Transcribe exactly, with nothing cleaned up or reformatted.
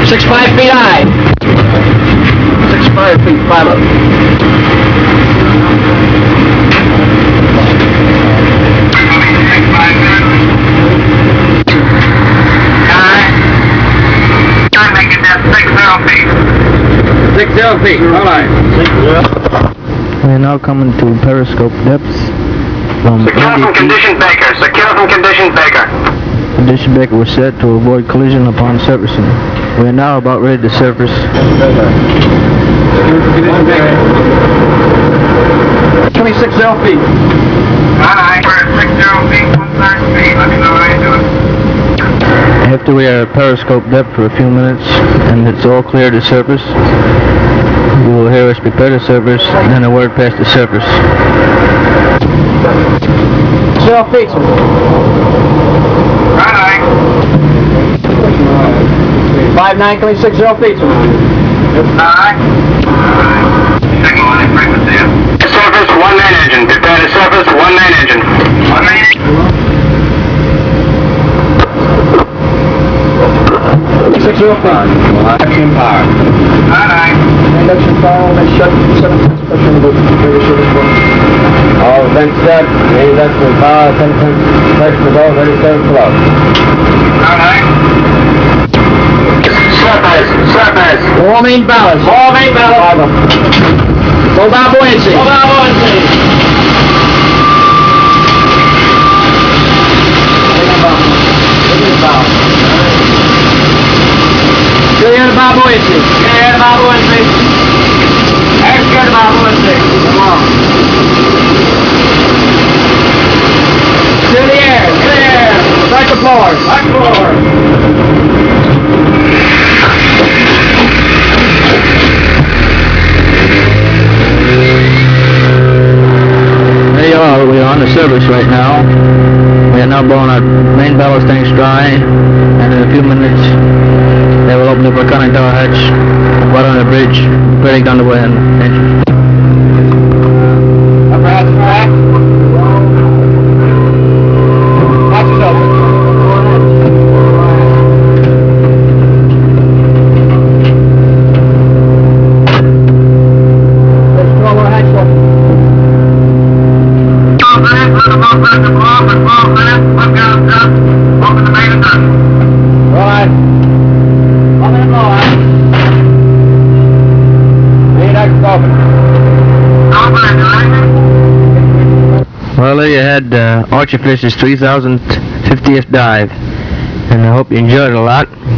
Six five feet high. Six five feet five up. Six zero feet. Hold on. Six zero. We are now coming to periscope depths from Secure from condition Baker. Secure from condition Baker. Condition Baker was set to avoid collision upon surfacing. We are now about ready to surface. twenty-six zero feet. Alright, we're at six zero feet, one third speed. Let me know how you doing. After we are at periscope depth for a few minutes and it's all clear to surface, you will hear us prepare to surface and then a word past the surface. Zero feet. Alright. Five nine twenty-six zero feet. Alright. Signal on it, frequency. Surface, one main engine. Prepare to surface, one main engine. One main engine. six zero five. Action power. Alright. Induction power, let's shut seven tons pressure in the boat. Very sure this one. All vents set. Main induction power, ten tons pressure in the boat, ready to flow. Alright. Surface, surface. All main ballast. All main ballast. Full bow buoyancy. Full bow buoyancy. Clear the bow buoyancy. Clear the bow buoyancy. Extra the bow buoyancy. Come on. Clear the air. Clear. Strike the floor. Back floor. There you are, we are on the surface right now. We are now blowing our main ballast tanks dry, and in a few minutes they will open up our conning tower hatch right on the bridge, ready down the way and engine. Upper hatch track. Hatch is open. There's no more hatch open. Right. Open and blow out. Main hatch open. Well, there you had uh, Archerfish's three thousand fiftieth dive, and I hope you enjoyed it a lot.